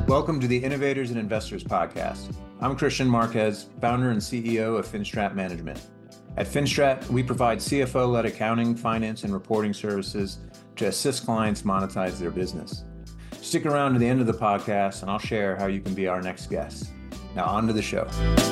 Welcome to the Innovators and Investors Podcast. I'm Christian Marquez, founder and CEO of Finstrat Management. At Finstrat, we provide CFO-led accounting, finance, and reporting services to assist clients monetize their business. Stick around to the end of the podcast, and I'll share how you can be our next guest. Now, on to the show.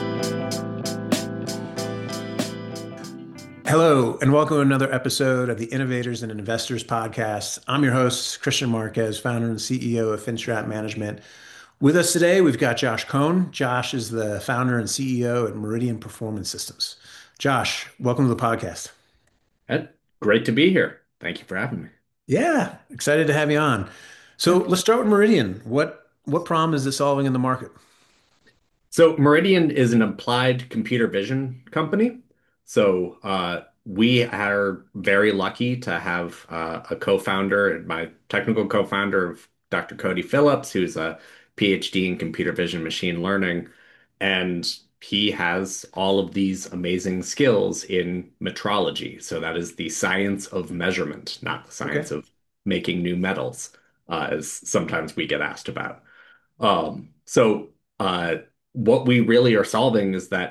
Hello, and welcome to another episode of the Innovators and Investors Podcast. I'm your host, Christian Marquez, founder and CEO of Finstrat Management. With us today, we've got Josh Cohn. Josh is the founder and CEO at Meridian Performance Systems. Josh, welcome to the podcast. Great to be here. Thank you for having me. Yeah, excited to have you on. So Yeah. let's start with Meridian. What problem is it solving in the market? So Meridian is an applied computer vision company. We are very lucky to have a co-founder, my technical co-founder of Dr. Cody Phillips, who's a PhD in computer vision machine learning. And he has all of these amazing skills in metrology. So that is the science of measurement, not the Okay. science of making new metals, as sometimes we get asked about. Um, so uh, what we really are solving is that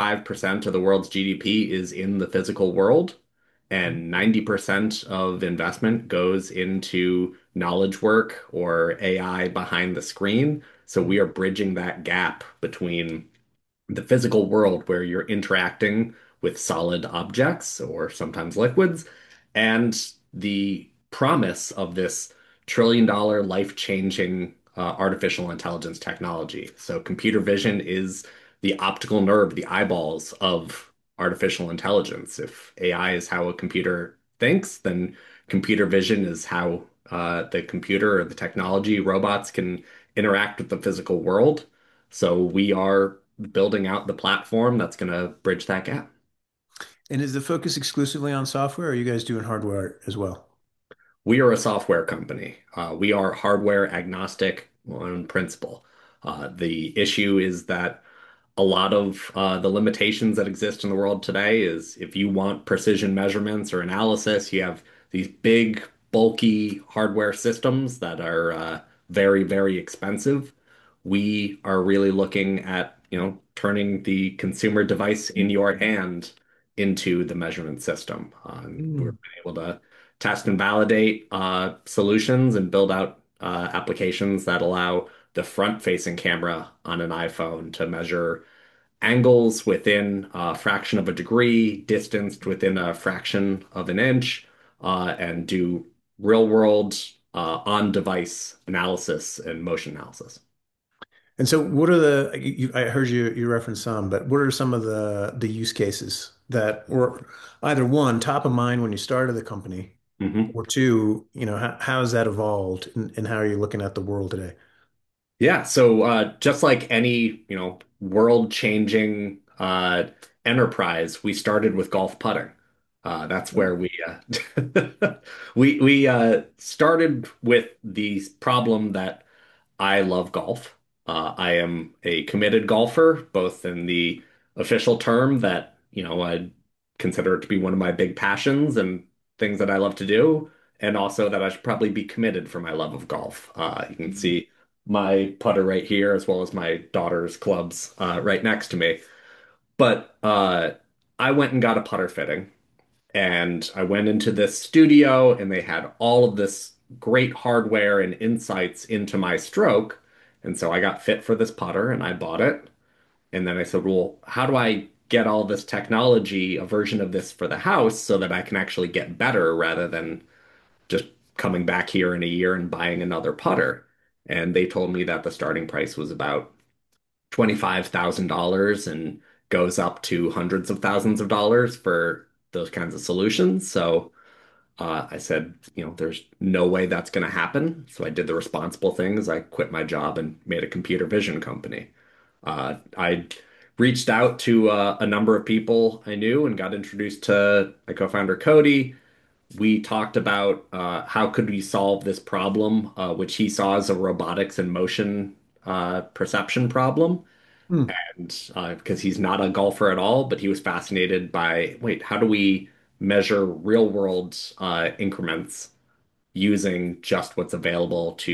85% of the world's GDP is in the physical world, and 90% of investment goes into knowledge work or AI behind the screen. So we are bridging that gap between the physical world where you're interacting with solid objects or sometimes liquids, and the promise of this trillion-dollar life-changing artificial intelligence technology. So computer vision is the optical nerve, the eyeballs of artificial intelligence. If AI is how a computer thinks, then computer vision is how the computer or the technology, robots can interact with the physical world. So we are building out the platform that's going to bridge that gap. And is the focus exclusively on software, or are you guys doing hardware as well? We are a software company. We are hardware agnostic on principle. The issue is that a lot of the limitations that exist in the world today is if you want precision measurements or analysis, you have these big, bulky hardware systems that are very, very expensive. We are really looking at, turning the consumer device in your hand into the measurement system. We're Hmm. able to test and validate solutions and build out applications that allow the front-facing camera on an iPhone to measure angles within a fraction of a degree, distanced within a fraction of an inch, and do real-world on-device analysis and motion analysis. And so, what are I heard you reference some, but what are some of the use cases that were either one, top of mind when you started the company, Mhm. or two, how has that evolved and how are you looking at the world today? Yeah, so just like any, world-changing enterprise, we started with golf putting. That's where we started with the problem that I love golf. I am a committed golfer, both in the official term that, I consider it to be one of my big passions and things that I love to do, and also that I should probably be committed for my love of golf. You can see my putter right here, as well as my daughter's clubs right next to me. But I went and got a putter fitting, and I went into this studio, and they had all of this great hardware and insights into my stroke. And so I got fit for this putter and I bought it. And then I said, well, how do I get all this technology, a version of this for the house so that I can actually get better rather than just coming back here in a year and buying another putter? And they told me that the starting price was about $25,000 and goes up to hundreds of thousands of dollars for those kinds of solutions. So I said, there's no way that's going to happen. So I did the responsible things. I quit my job and made a computer vision company. I reached out to a number of people I knew and got introduced to my co-founder Cody. We talked about how could we solve this problem, which he saw as a robotics and motion perception problem. Hmm. And because he's not a golfer at all, but he was fascinated by, wait, how do we measure real world increments using just what's available to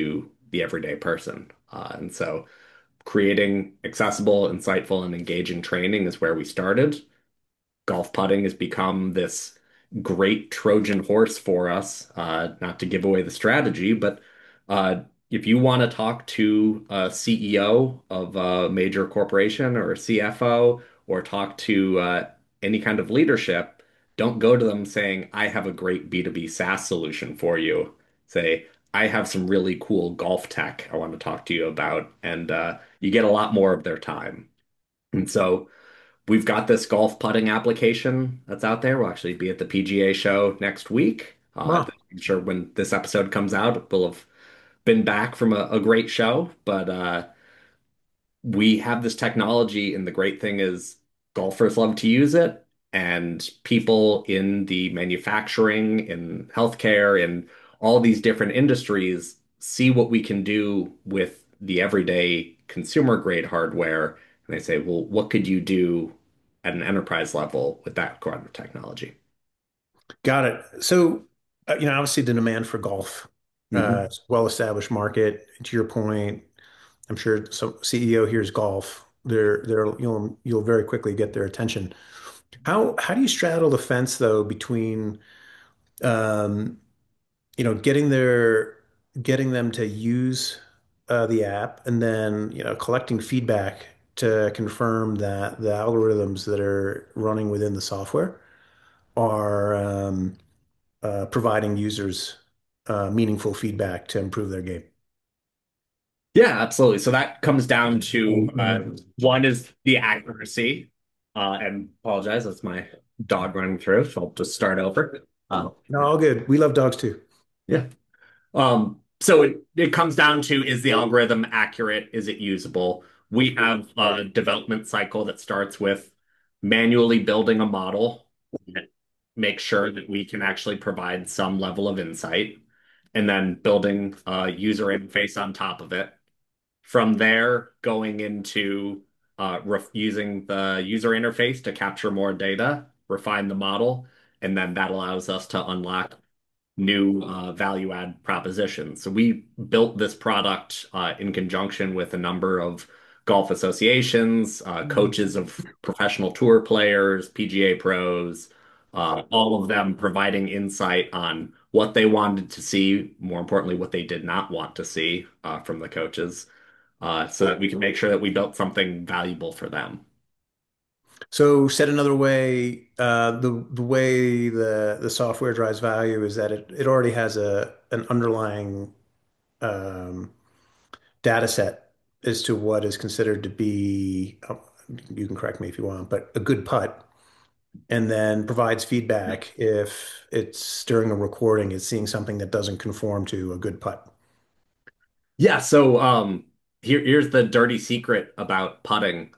the everyday person. And so creating accessible, insightful, and engaging training is where we started. Golf putting has become this great Trojan horse for us. Not to give away the strategy, but uh, if you want to talk to a CEO of a major corporation or a CFO or talk to any kind of leadership, don't go to them saying, I have a great B2B SaaS solution for you. Say, I have some really cool golf tech I want to talk to you about. And you get a lot more of their time. And so, we've got this golf putting application that's out there. We'll actually be at the PGA show next week. Wow. I'm sure when this episode comes out, we'll have been back from a great show. But we have this technology, and the great thing is golfers love to use it, and people in the manufacturing, in healthcare, in all these different industries see what we can do with the everyday consumer grade hardware, and they say, well, what could you do at an enterprise level with that kind of technology? Got it. So, obviously the demand for golf, Mhm. it's a well-established market. To your point, I'm sure some CEO hears golf. You'll very quickly get their attention. How do you straddle the fence though between um, getting them to use the app and then collecting feedback to confirm that the algorithms that are running within the software are providing users meaningful feedback to improve their game. Yeah, absolutely. So that comes down to one is the accuracy. And apologize, that's my dog running through, so I'll just start over. No, all good. We love dogs too. Yeah. So it comes down to, is the algorithm accurate? Is it usable? We have a development cycle that starts with manually building a model, make sure that we can actually provide some level of insight, and then building a user interface on top of it. From there, going into using the user interface to capture more data, refine the model, and then that allows us to unlock new value add propositions. So we built this product in conjunction with a number of golf associations, coaches of professional tour players, PGA pros, all of them providing insight on what they wanted to see, more importantly, what they did not want to see from the coaches, so that we can make sure that we built something valuable for them. So said another way, the way the software drives value is that it already has an underlying um, data set as to what is considered to be, you can correct me if you want, but a good putt, and then provides feedback if it's during a recording, it's seeing something that doesn't conform to a good putt. Yeah, so here's the dirty secret about putting.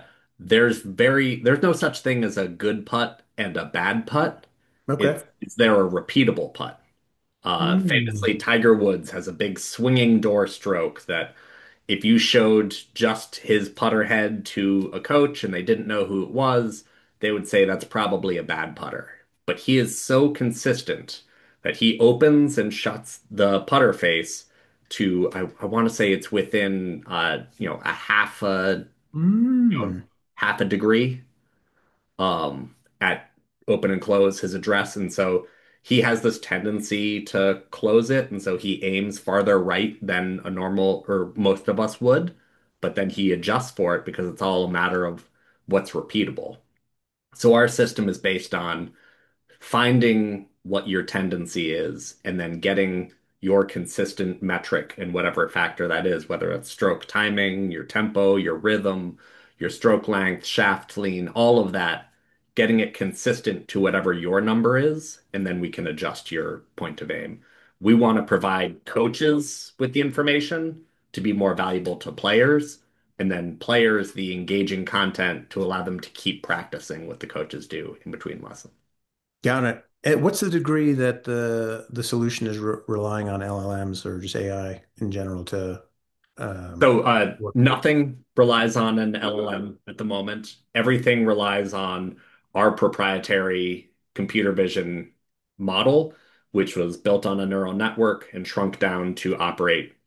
There's no such thing as a good putt and a bad putt. Okay. It's there a repeatable putt. Mm. Famously, Tiger Woods has a big swinging door stroke that if you showed just his putter head to a coach and they didn't know who it was, they would say that's probably a bad putter. But he is so consistent that he opens and shuts the putter face to, I want to say it's within a Mm. half a degree at open and close his address. And so he has this tendency to close it. And so he aims farther right than a normal or most of us would. But then he adjusts for it because it's all a matter of what's repeatable. So our system is based on finding what your tendency is and then getting your consistent metric in whatever factor that is, whether it's stroke timing, your tempo, your rhythm, your stroke length, shaft lean, all of that, getting it consistent to whatever your number is, and then we can adjust your point of aim. We want to provide coaches with the information to be more valuable to players, and then players the engaging content to allow them to keep practicing what the coaches do in between lessons. Got it. What's the degree that the solution is relying on LLMs or just AI in general to So work? nothing relies on an LLM at the moment. Everything relies on our proprietary computer vision model, which was built on a neural network and shrunk down to operate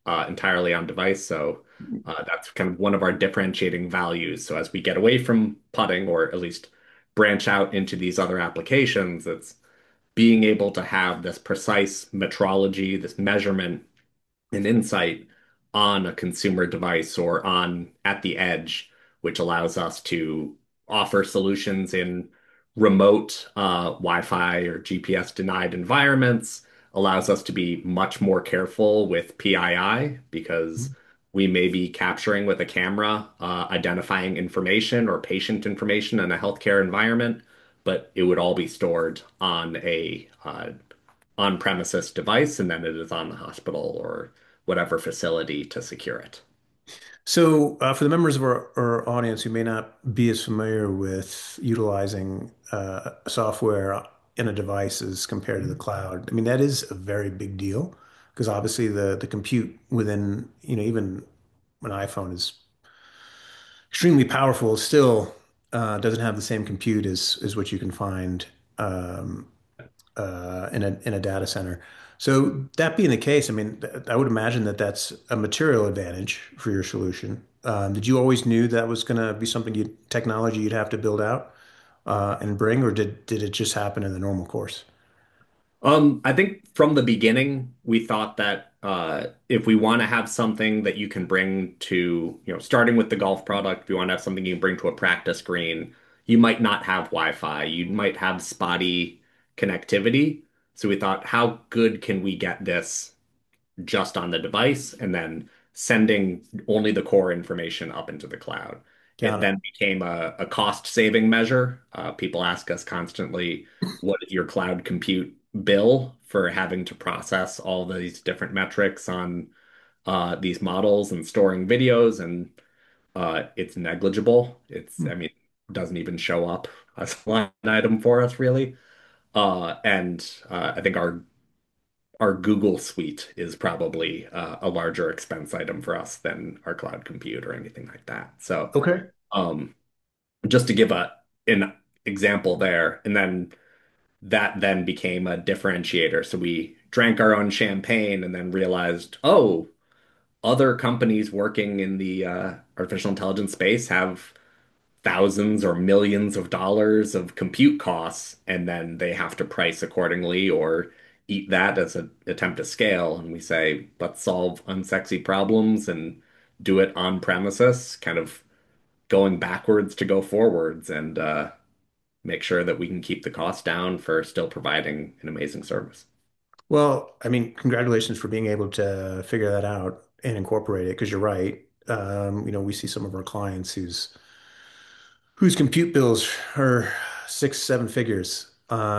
entirely on device. So that's kind of one of our differentiating values. So as we get away from putting, or at least branch out into these other applications, it's being able to have this precise metrology, this measurement and insight on a consumer device or on at the edge, which allows us to offer solutions in remote Wi-Fi or GPS denied environments, allows us to be much more careful with PII because we may be capturing with a camera, identifying information or patient information in a healthcare environment, but it would all be stored on a on-premises device, and then it is on the hospital or whatever facility to secure it. So, for the members of our audience who may not be as familiar with utilizing software in a device as compared to the cloud, I mean, that is a very big deal because obviously the compute within, even an iPhone is extremely powerful, still doesn't have the same compute as what you can find um, in a data center. So that being the case, I mean, I would imagine that that's a material advantage for your solution. Did you always knew that was going to be something technology you'd have to build out and bring, or did it just happen in the normal course? I think from the beginning, we thought that if we want to have something that you can bring to, starting with the golf product, if you want to have something you can bring to a practice green, you might not have Wi-Fi, you might have spotty connectivity. So we thought, how good can we get this just on the device and then sending only the core information up into the cloud. It Got it. then became a cost saving measure. People ask us constantly, what is your cloud compute bill for having to process all these different metrics on these models and storing videos? And it's negligible. I mean, doesn't even show up as a line item for us, really. And I think our Google Suite is probably a larger expense item for us than our cloud compute or anything like that. So, Okay. um, just to give an example there, and then that then became a differentiator. So we drank our own champagne and then realized, oh, other companies working in the artificial intelligence space have thousands or millions of dollars of compute costs, and then they have to price accordingly or eat that as an attempt to scale. And we say, let's solve unsexy problems and do it on premises, kind of going backwards to go forwards and make sure that we can keep the cost down for still providing an amazing service. Well, I mean, congratulations for being able to figure that out and incorporate it because you're right. We see some of our clients whose compute bills are six, seven figures.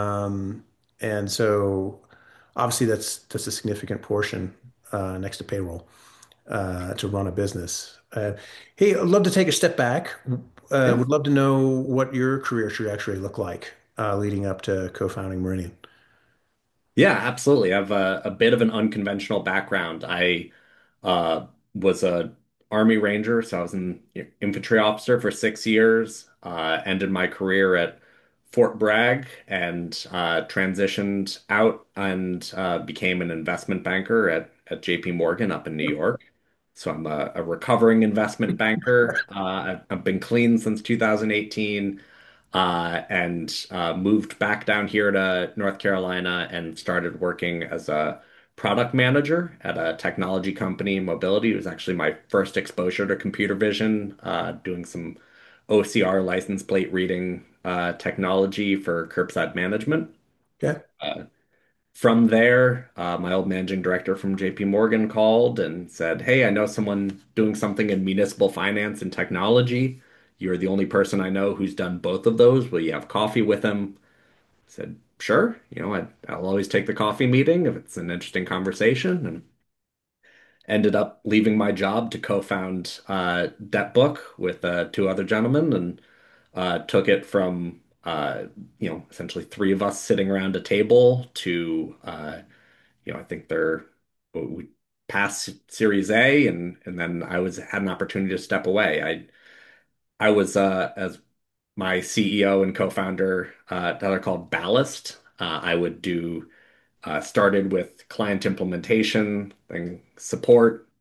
And so obviously that's a significant portion next to payroll to run a business. Hey, I'd love to take a step back. Yeah. Would love to know what your career trajectory looked like leading up to co-founding Meridian. Yeah, absolutely. I have a bit of an unconventional background. I was a Army Ranger, so I was an infantry officer for 6 years. Ended my career at Fort Bragg and transitioned out and became an investment banker at JP Morgan up in New York. So I'm a recovering investment banker. I've been clean since 2018 and moved back down here to North Carolina and started working as a product manager at a technology company in mobility. It was actually my first exposure to computer vision, doing some OCR license plate reading technology for curbside management. Okay. Uh, from there, my old managing director from JP Morgan called and said, "Hey, I know someone doing something in municipal finance and technology. You're the only person I know who's done both of those. Will you have coffee with him?" I said, "Sure. I'll always take the coffee meeting if it's an interesting conversation." And ended up leaving my job to co-found DebtBook with two other gentlemen and took it from essentially three of us sitting around a table to I think we passed Series A, and then I was had an opportunity to step away. I was as my CEO and co-founder that are called Ballast. I would do started with client implementation, then support,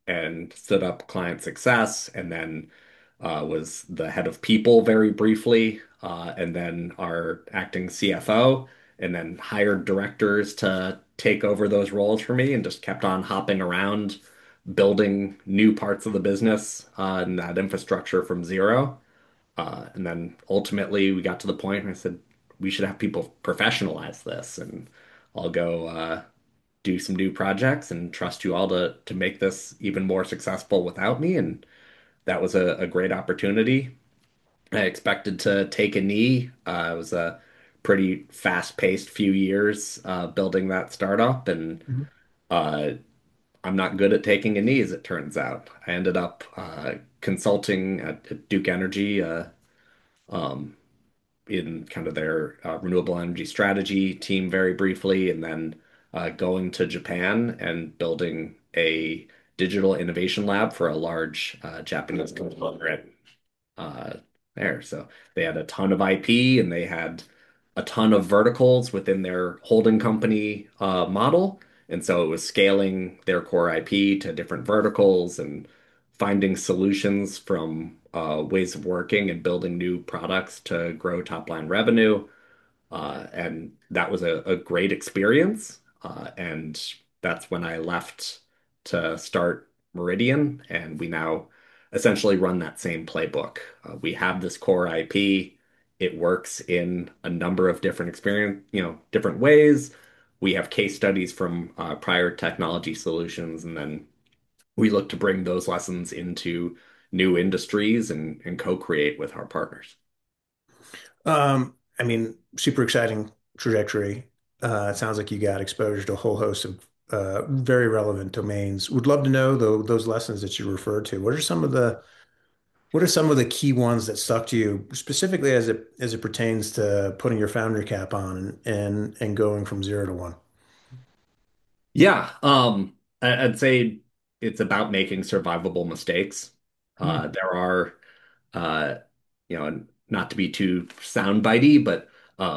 and stood up client success, and then was the head of people very briefly, and then our acting CFO, and then hired directors to take over those roles for me, and just kept on hopping around, building new parts of the business and that infrastructure from zero. And then ultimately we got to the point where I said, we should have people professionalize this, and I'll go do some new projects and trust you all to make this even more successful without me. And that was a great opportunity. I expected to take a knee. It was a pretty fast-paced few years building that startup, and Mhm. uh, I'm not good at taking a knee, as it turns out. I ended up consulting at Duke Energy. Um, in kind of their renewable energy strategy team very briefly, and then going to Japan and building a digital innovation lab for a large Japanese conglomerate uh, there. So they had a ton of IP and they had a ton of verticals within their holding company model. And so it was scaling their core IP to different verticals and finding solutions from ways of working and building new products to grow top line revenue. And that was a great experience. And that's when I left to start Meridian. And we now essentially run that same playbook. We have this core IP. It works in a number of different experience, different ways. We have case studies from prior technology solutions, and then we look to bring those lessons into new industries and co-create with our partners. I mean, super exciting trajectory. It sounds like you got exposure to a whole host of very relevant domains. Would love to know though those lessons that you referred to. What are some of the key ones that stuck to you, specifically as it pertains to putting your founder cap on and going from zero to one? Yeah, I'd say it's about making survivable mistakes. Hmm. There are, uh, not to be too soundbitey, but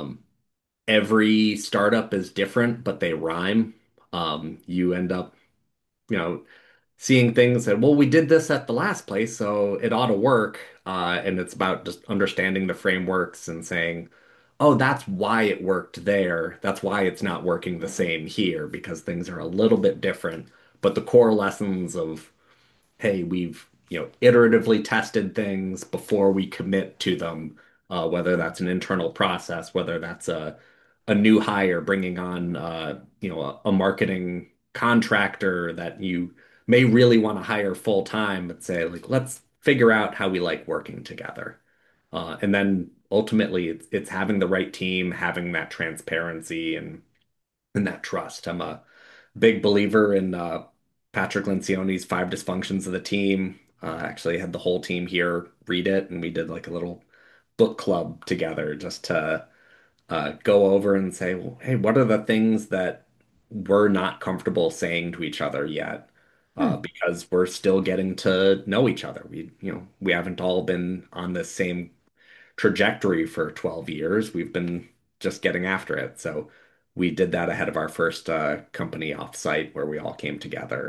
every startup is different, but they rhyme. You end up, you know, seeing things that, well, we did this at the last place, so it ought to work. And it's about just understanding the frameworks and saying, oh, that's why it worked there. That's why it's not working the same here, because things are a little bit different. But the core lessons of, hey, we've, iteratively tested things before we commit to them, whether that's an internal process, whether that's a new hire bringing on, a marketing contractor that you may really want to hire full time, but say, like, let's figure out how we like working together. And then ultimately, it's having the right team, having that transparency and that trust. I'm a big believer in Patrick Lencioni's Five Dysfunctions of the Team. Actually had the whole team here read it, and we did like a little book club together just to go over and say, well, hey, what are the things that we're not comfortable saying to each other yet? Hmm. Because we're still getting to know each other. We haven't all been on the same trajectory for 12 years. We've been just getting after it. So we did that ahead of our first company offsite where we all came together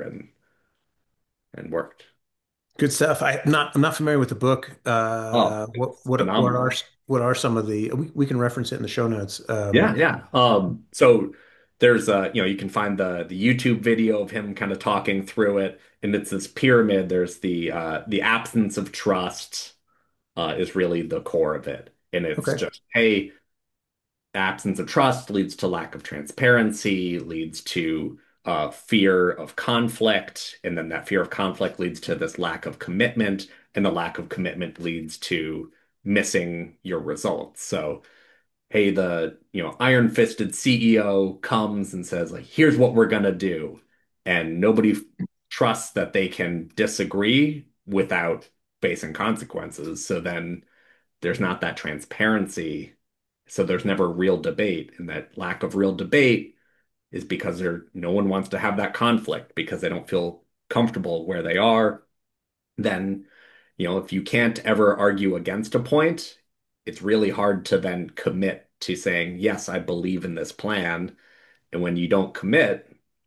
and worked. Good stuff. I'm not familiar with the book. Oh, it's phenomenal. What are some of the we can reference it in the show notes. Yeah, yeah. So there's you can find the YouTube video of him kind of talking through it, and it's this pyramid. There's the absence of trust is really the core of it. And it's Okay. just, hey, absence of trust leads to lack of transparency, leads to fear of conflict, and then that fear of conflict leads to this lack of commitment, and the lack of commitment leads to missing your results. So, hey, the iron-fisted CEO comes and says, like, here's what we're gonna do, and nobody trusts that they can disagree without facing consequences. So then there's not that transparency, so there's never real debate, and that lack of real debate is because no one wants to have that conflict because they don't feel comfortable where they are. Then, if you can't ever argue against a point, it's really hard to then commit to saying, yes, I believe in this plan. And when you don't commit,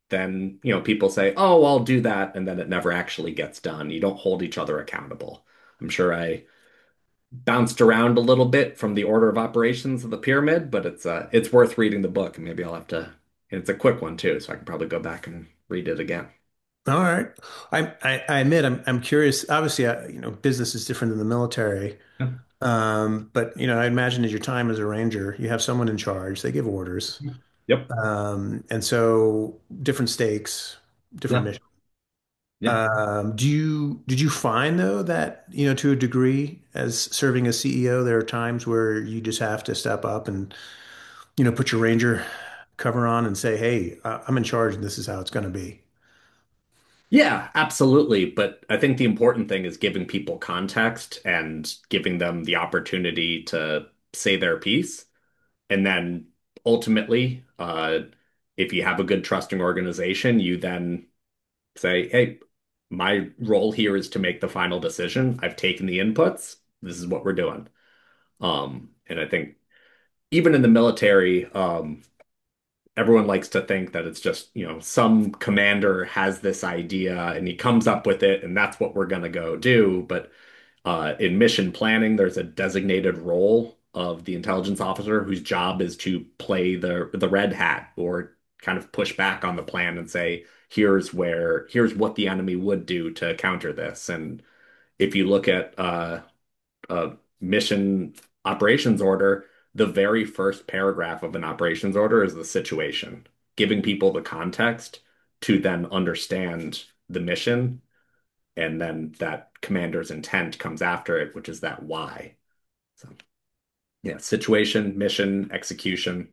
then, people say, "Oh, I'll do that," and then it never actually gets done. You don't hold each other accountable. I'm sure I bounced around a little bit from the order of operations of the pyramid, but it's worth reading the book, and maybe I'll have to. And it's a quick one too, so I can probably go back and read it again. All right. I admit I'm curious. Obviously, business is different than the military. Yeah. But I imagine at your time as a ranger, you have someone in charge. They give orders, Yep. and so different stakes, different Yeah. missions. Yeah. Did you find though that, to a degree, as serving as CEO, there are times where you just have to step up and, put your ranger cover on and say, "Hey, I'm in charge, and this is how it's going to be." Yeah, absolutely. But I think the important thing is giving people context and giving them the opportunity to say their piece. And then ultimately, if you have a good trusting organization, you then say, "Hey, my role here is to make the final decision. I've taken the inputs. This is what we're doing." And I think even in the military, everyone likes to think that it's just, some commander has this idea and he comes up with it and that's what we're going to go do. But in mission planning, there's a designated role of the intelligence officer whose job is to play the red hat or kind of push back on the plan and say, here's what the enemy would do to counter this. And if you look at a mission operations order, the very first paragraph of an operations order is the situation, giving people the context to then understand the mission, and then that commander's intent comes after it, which is that why. So, yeah, situation, mission, execution.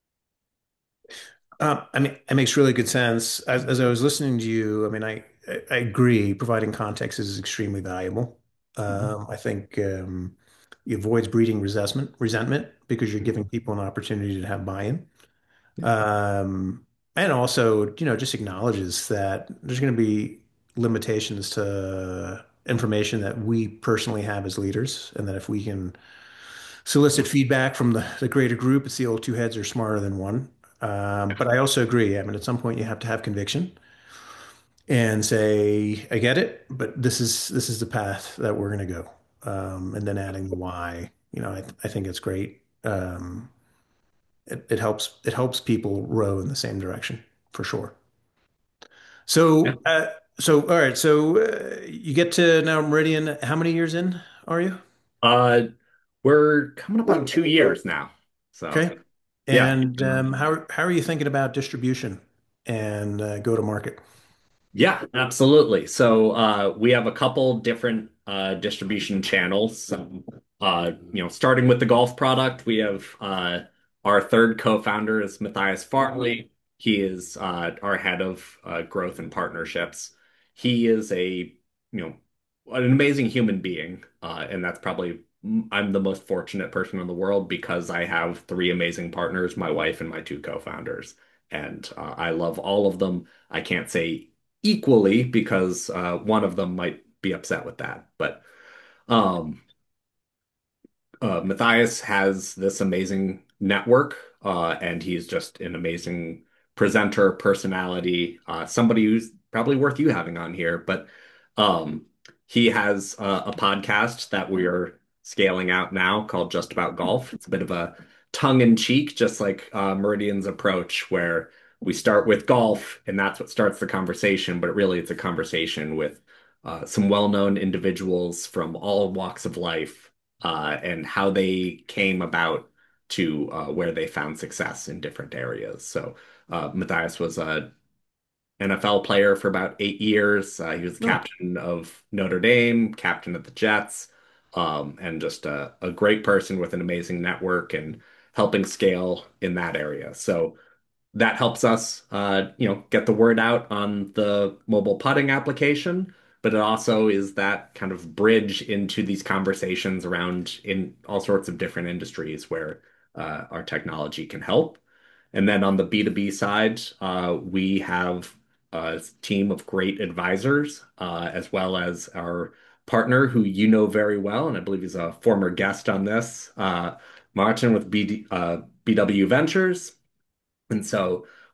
I mean, it makes really good sense. As I was listening to you, I mean, I agree. Providing context is extremely valuable. Mhm. I think it avoids breeding resentment because you're giving people an opportunity to have buy-in. Yeah. Um, and also, just acknowledges that there's going to be limitations to information that we personally have as leaders, and that if we can solicit feedback from the greater group, it's the old two heads are smarter than one. But I also agree. I mean, at some point, you have to have conviction and say, "I get it, but this is the path that we're going to go." And then adding the why. I think it's great. It helps people row in the same direction for sure. Yeah. So all right. So you get to now Meridian. How many years in are you? Uh, we're coming up on 2 years now. So, Okay. yeah. And how are you thinking about distribution and go to market? Yeah, absolutely. So we have a couple different distribution channels. Starting with the golf product, we have our third co-founder is Matthias Farley. He is our head of growth and partnerships. He is an amazing human being, and that's probably I'm the most fortunate person in the world because I have three amazing partners, my wife and my two co-founders, and I love all of them. I can't say equally because one of them might be upset with that. But um, Matthias has this amazing network, and he's just an amazing presenter, personality, somebody who's probably worth you having on here. But um, he has a podcast that we're scaling out now called Just About Golf. It's a bit of a tongue in cheek, just like Meridian's approach, where we start with golf, and that's what starts the conversation. But really, it's a conversation with some well-known individuals from all walks of life and how they came about to where they found success in different areas. So Matthias was a NFL player for about 8 years. He was the No. captain of Notre Dame, captain of the Jets, and just a great person with an amazing network and helping scale in that area. So that helps us, get the word out on the mobile putting application, but it also is that kind of bridge into these conversations around in all sorts of different industries where our technology can help. And then on the B2B side, we have a team of great advisors, as well as our partner who you know very well, and I believe he's a former guest on this, Martin with BW Ventures. And so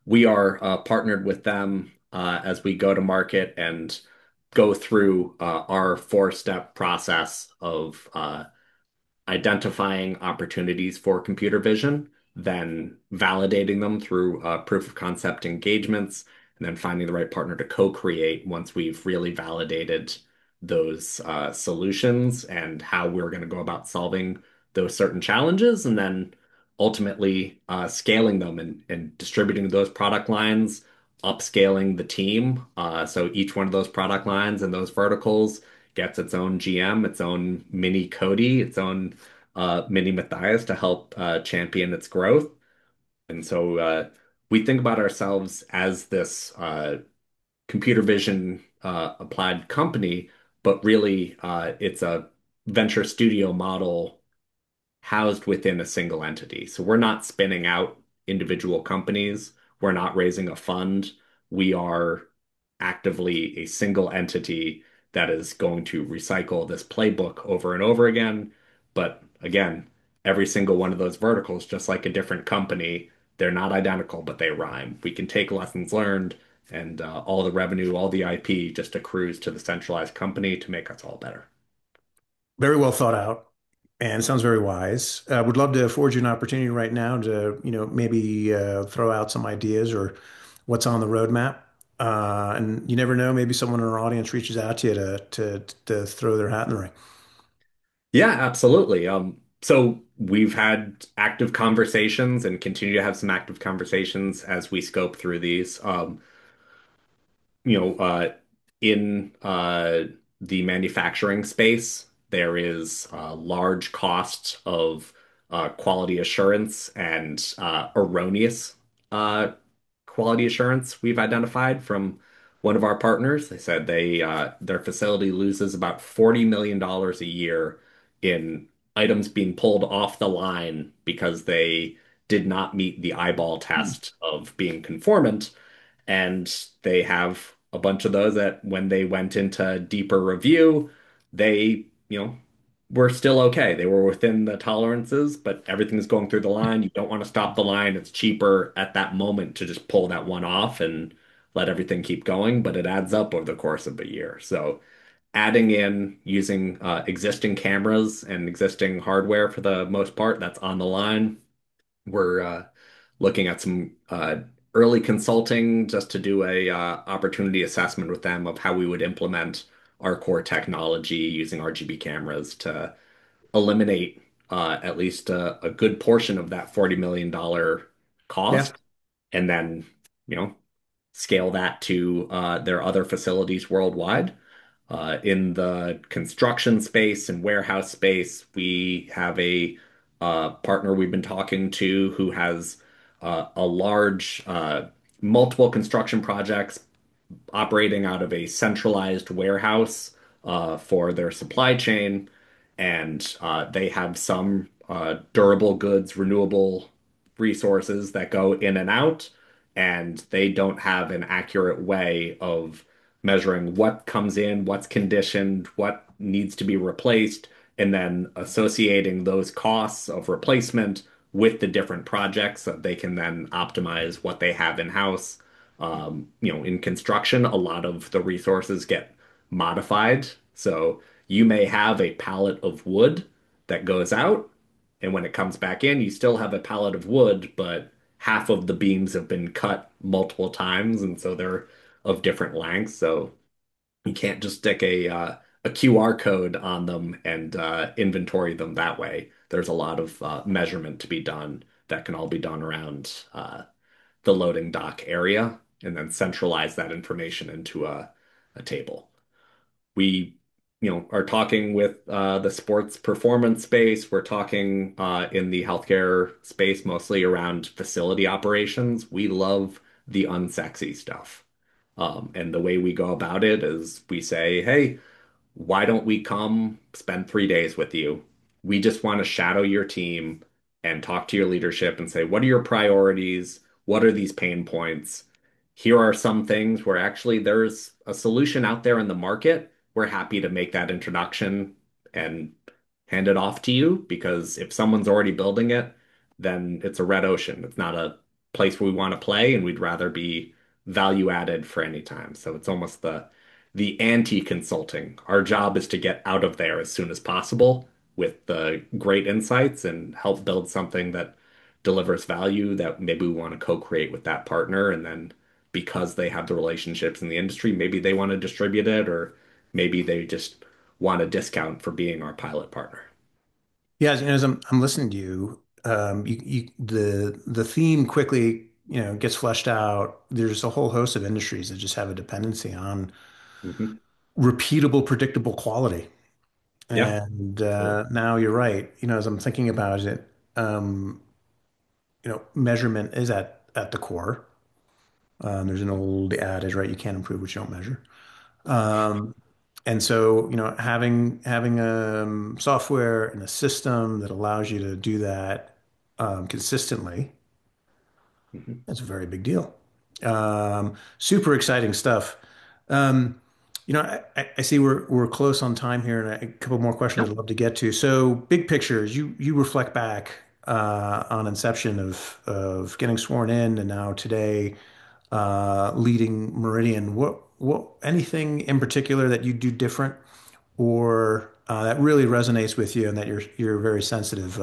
we are partnered with them as we go to market and go through our four-step process of identifying opportunities for computer vision, then validating them through proof of concept engagements, and then finding the right partner to co-create once we've really validated those solutions and how we're going to go about solving those certain challenges, and then ultimately scaling them and distributing those product lines, upscaling the team. So each one of those product lines and those verticals gets its own GM, its own mini Cody, its own mini Matthias to help champion its growth. And so we think about ourselves as this computer vision applied company, but really it's a venture studio model housed within a single entity. So we're not spinning out individual companies. We're not raising a fund. We are actively a single entity that is going to recycle this playbook over and over again. But again, every single one of those verticals, just like a different company, they're not identical, but they rhyme. We can take lessons learned and all the revenue, all the IP just accrues to the centralized company to make us all better. Very well thought out and sounds very wise. Would love to afford you an opportunity right now to, maybe throw out some ideas or what's on the roadmap. And you never know, maybe someone in our audience reaches out to you to throw their hat in the ring. Yeah, absolutely. So we've had active conversations and continue to have some active conversations as we scope through these. You know, in the manufacturing space, there is a large cost of quality assurance and erroneous uh, quality assurance we've identified from one of our partners. They said their facility loses about $40 million a year in items being pulled off the line because they did not meet the eyeball test of being conformant. And they have a bunch of those that when they went into deeper review, they, were still okay. They were within the tolerances, but everything's going through the line. You don't want to stop the line. It's cheaper at that moment to just pull that one off and let everything keep going, but it adds up over the course of a year. So adding in using existing cameras and existing hardware for the most part that's on the line. We're looking at some early consulting just to do a opportunity assessment with them of how we would implement our core technology using RGB cameras to eliminate at least a good portion of that $40 million Yeah. cost, and then, you know, scale that to their other facilities worldwide. In the construction space and warehouse space, we have a partner we've been talking to who has a large, multiple construction projects operating out of a centralized warehouse for their supply chain. And they have some durable goods, renewable resources that go in and out. And they don't have an accurate way of measuring what comes in, what's conditioned, what needs to be replaced, and then associating those costs of replacement with the different projects so that they can then optimize what they have in-house. In construction, a lot of the resources get modified. So you may have a pallet of wood that goes out, and when it comes back in, you still have a pallet of wood, but half of the beams have been cut multiple times, and so they're of different lengths. So you can't just stick a QR code on them and inventory them that way. There's a lot of measurement to be done that can all be done around the loading dock area and then centralize that information into a table. We, are talking with the sports performance space. We're talking in the healthcare space, mostly around facility operations. We love the unsexy stuff. And the way we go about it is we say, hey, why don't we come spend 3 days with you? We just want to shadow your team and talk to your leadership and say, what are your priorities? What are these pain points? Here are some things where actually there's a solution out there in the market. We're happy to make that introduction and hand it off to you because if someone's already building it, then it's a red ocean. It's not a place we want to play, and we'd rather be value added for any time. So it's almost the anti-consulting. Our job is to get out of there as soon as possible with the great insights and help build something that delivers value that maybe we want to co-create with that partner. And then because they have the relationships in the industry, maybe they want to distribute it, or maybe they just want a discount for being our pilot partner. Yeah, as I'm listening to you, the theme quickly, gets fleshed out. There's a whole host of industries that just have a dependency on Hmm. repeatable, predictable quality. Yeah, And absolutely. now you're right. As I'm thinking about it, measurement is at the core. There's an old adage, right? You can't improve what you don't measure. Um, and so, having software and a system that allows you to do that consistently, Mhm. that's a very big deal. Super exciting stuff. Um, I see we're close on time here, and a couple more questions Yeah. I'd love to get to. So, big picture, as you reflect back on inception of getting sworn in, and now today leading Meridian. What anything in particular that you do different, or that really resonates with you, and that you're very sensitive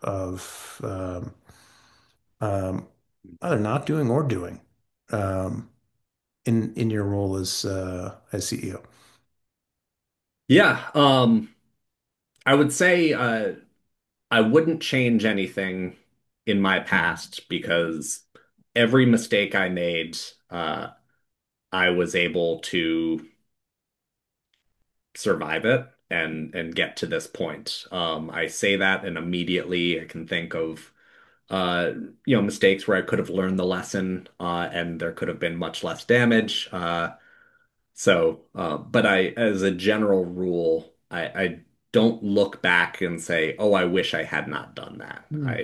of either not doing or doing um, in your role as CEO. Yeah, I would say I wouldn't change anything in my past because every mistake I made, uh, I was able to survive it and get to this point. I say that, and immediately I can think of uh, mistakes where I could have learned the lesson, and there could have been much less damage. But as a general rule, I don't look back and say, "Oh, I wish I had not done that." Hmm.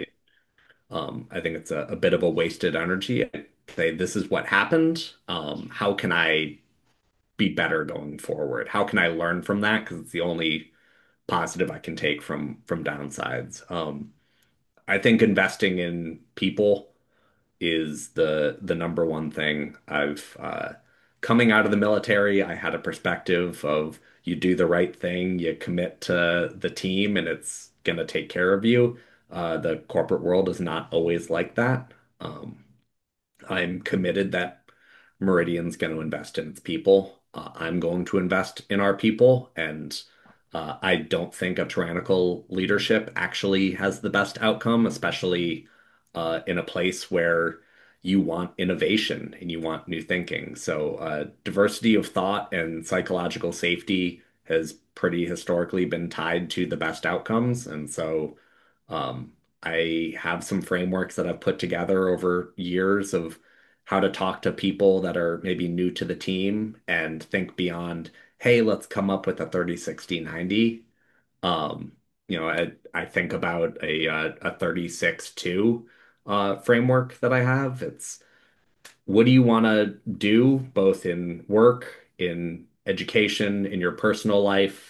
I think it's a bit of a wasted energy. I say, "This is what happened. How can I be better going forward? How can I learn from that? Because it's the only positive I can take from downsides." I think investing in people is the number one thing. I've coming out of the military, I had a perspective of you do the right thing, you commit to the team, and it's gonna take care of you. The corporate world is not always like that. Um, I'm committed that Meridian's going to invest in its people. I'm going to invest in our people, and I don't think a tyrannical leadership actually has the best outcome, especially in a place where you want innovation and you want new thinking. So, diversity of thought and psychological safety has pretty historically been tied to the best outcomes. And so, um, I have some frameworks that I've put together over years of how to talk to people that are maybe new to the team and think beyond, hey, let's come up with a 30, 60, 90. Um, I think about a 36-2 framework that I have. It's what do you want to do both in work, in education, in your personal life,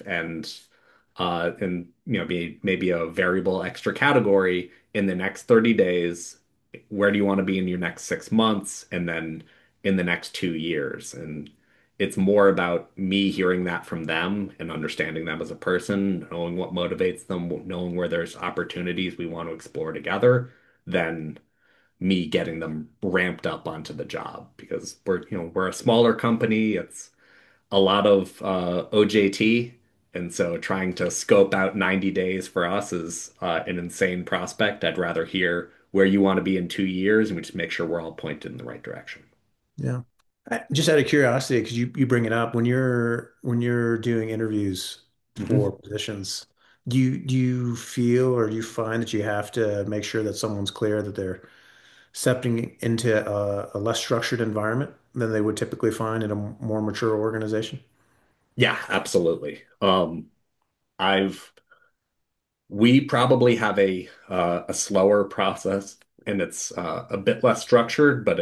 and be maybe a variable extra category in the next 30 days. Where do you want to be in your next 6 months, and then in the next 2 years? And it's more about me hearing that from them and understanding them as a person, knowing what motivates them, knowing where there's opportunities we want to explore together, than me getting them ramped up onto the job because we're a smaller company. It's a lot of OJT, and so trying to scope out 90 days for us is an insane prospect. I'd rather hear where you want to be in 2 years, and we just make sure we're all pointed in the right direction. Yeah. Just out of curiosity, because you bring it up when you're doing interviews for Mhm. positions, do you feel or do you find that you have to make sure that someone's clear that they're stepping into a less structured environment than they would typically find in a more mature organization? Yeah, absolutely. I've we probably have a slower process, and it's a bit less structured, but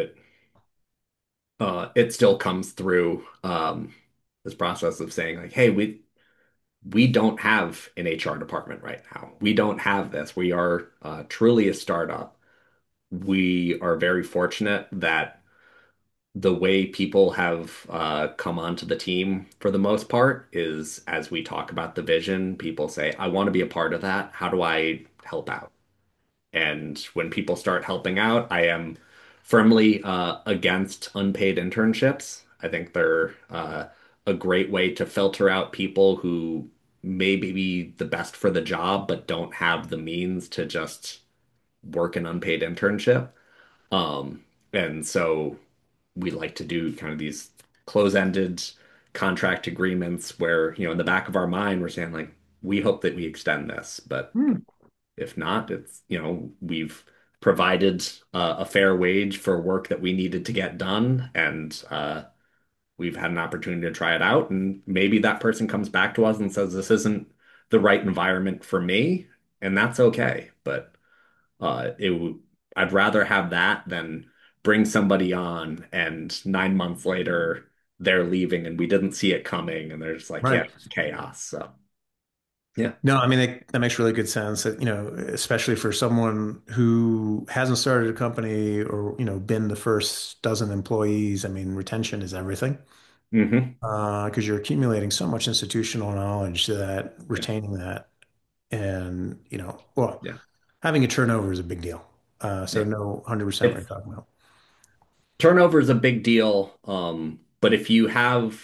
it still comes through this process of saying like, hey, we don't have an HR department right now. We don't have this. We are truly a startup. we are very fortunate that the way people have come onto the team for the most part is as we talk about the vision, people say, I want to be a part of that. How do I help out? And when people start helping out, I am firmly against unpaid internships. I think they're a great way to filter out people who may be the best for the job, but don't have the means to just work an unpaid internship. Um, and so we like to do kind of these close-ended contract agreements where, in the back of our mind, we're saying like, we hope that we extend this, but Hmm. if not, it's, we've provided a fair wage for work that we needed to get done, and we've had an opportunity to try it out. And maybe that person comes back to us and says, this isn't the right environment for me, and that's okay. But it would, I'd rather have that than bring somebody on and 9 months later they're leaving and we didn't see it coming and they're just like, yeah, Right. chaos. So yeah. No, I mean that makes really good sense. That, especially for someone who hasn't started a company or been the first dozen employees. I mean, retention is everything Hmm. because you're accumulating so much institutional knowledge that Yeah. retaining that and well, Yeah. having a turnover is a big deal. So Yeah. no, 100% what you're It's talking about. turnover is a big deal. But if you have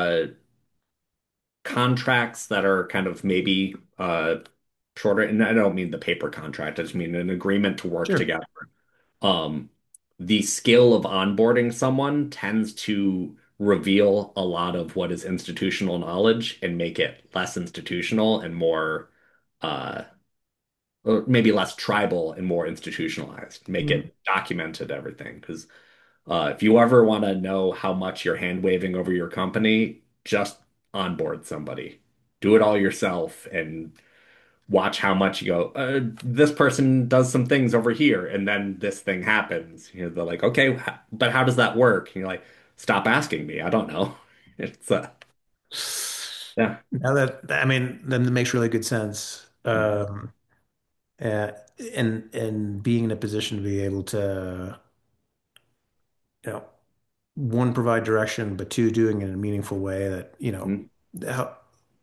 contracts that are kind of maybe shorter, and I don't mean the paper contract, I just mean an agreement to work Sure. together. Um, the skill of onboarding someone tends to reveal a lot of what is institutional knowledge and make it less institutional and more, uh, or maybe less tribal and more institutionalized. Make Mhm. it documented everything. Because if you ever want to know how much you're hand waving over your company, just onboard somebody. Do it all yourself and watch how much you go, this person does some things over here, and then this thing happens. They're like, okay, but how does that work? And you're like, stop asking me. I don't know. It's yeah. Now that I mean, then that makes really good sense. Mm, Uh, and being in a position to be able to, you know, one, provide direction, but two, doing it in a meaningful way that, mm, how,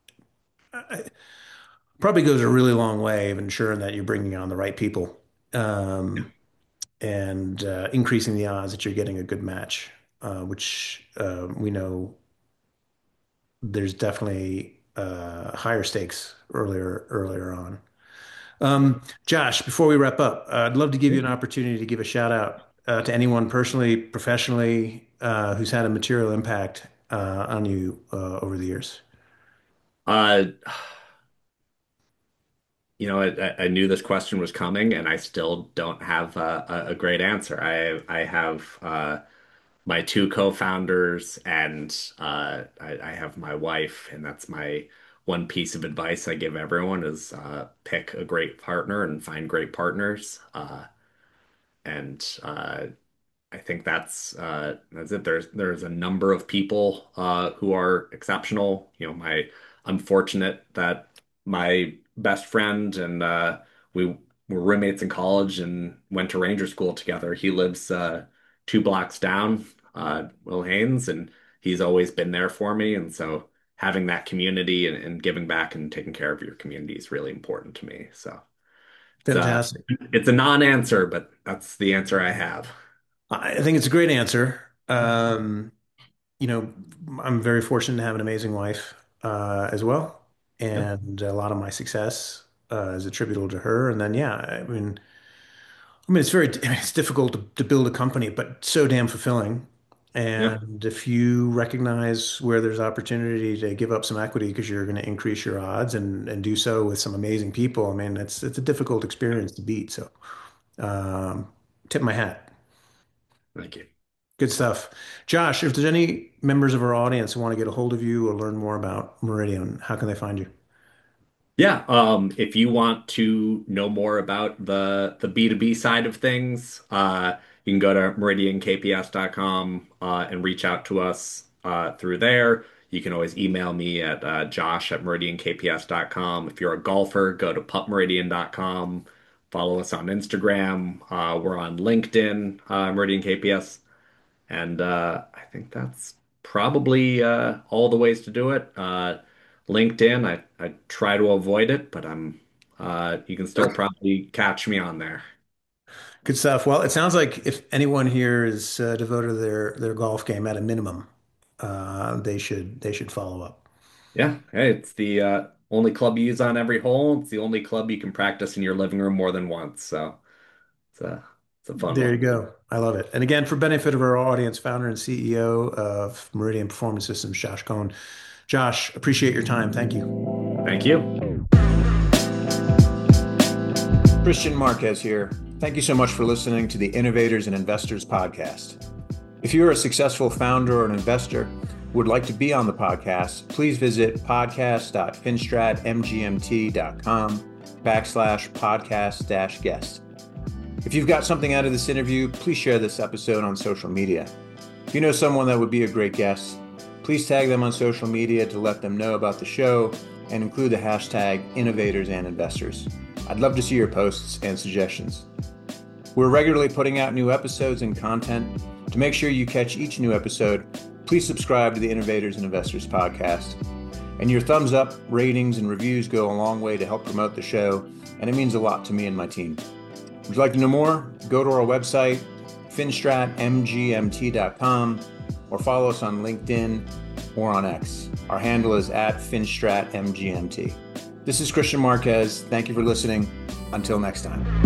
probably goes a really long way of ensuring that you're bringing on the right people, yeah. um, and increasing the odds that you're getting a good match, which we know there's definitely higher stakes earlier on. Josh, before we wrap up, I'd love to give you an opportunity to give a shout out to anyone personally, professionally, who's had a material impact on you over the years. Uh, I knew this question was coming, and I still don't have a great answer. I have my two co-founders, and I have my wife, and that's my one piece of advice I give everyone is pick a great partner and find great partners. And I think that's it. There's a number of people who are exceptional. I'm fortunate that my best friend and we were roommates in college and went to Ranger School together. He lives 2 blocks down, Will Haynes, and he's always been there for me. And so having that community and giving back and taking care of your community is really important to me. So it's a Fantastic. it's a non-answer, but that's the answer I have. I think it's a great answer. You know, I'm very fortunate to have an amazing wife as well, Yeah. and a lot of my success is attributable to her. And then, yeah, I mean, it's difficult to build a company, but so damn fulfilling. Yeah. And if you recognize where there's opportunity to give up some equity because you're going to increase your odds and do so with some amazing people, I mean, it's a difficult experience to beat. So, um, tip my hat. Thank you. Good stuff. Josh, if there's any members of our audience who want to get a hold of you or learn more about Meridian, how can they find you? Yeah, if you want to know more about the B2B side of things, you can go to meridiankps.com and reach out to us through there. You can always email me at josh@meridiankps.com. If you're a golfer, go to putmeridian.com. Follow us on Instagram. We're on LinkedIn, Meridian KPS. And I think that's probably all the ways to do it. LinkedIn, I try to avoid it, but you can still probably catch me on there. Good stuff. Well, it sounds like if anyone here is devoted to their golf game at a minimum, they should follow up. Yeah, hey, it's the only club you use on every hole. It's the only club you can practice in your living room more than once. So it's a fun There you one. go. I love it. And again, for benefit of our audience, founder and CEO of Meridian Performance Systems, Josh Cohen. Josh, appreciate your time. Thank you. Thank you. Christian Marquez here. Thank you so much for listening to the Innovators and Investors podcast. If you're a successful founder or an investor who would like to be on the podcast, please visit podcast.finstratmgmt.com/podcast-guest. If you've got something out of this interview, please share this episode on social media. If you know someone that would be a great guest, please tag them on social media to let them know about the show and include the hashtag Innovators and Investors. I'd love to see your posts and suggestions. We're regularly putting out new episodes and content. To make sure you catch each new episode, please subscribe to the Innovators and Investors podcast. And your thumbs up, ratings, and reviews go a long way to help promote the show, and it means a lot to me and my team. Would you like to know more? Go to our website, finstratmgmt.com, or follow us on LinkedIn or on X. Our handle is @finstratmgmt. This is Christian Marquez. Thank you for listening. Until next time.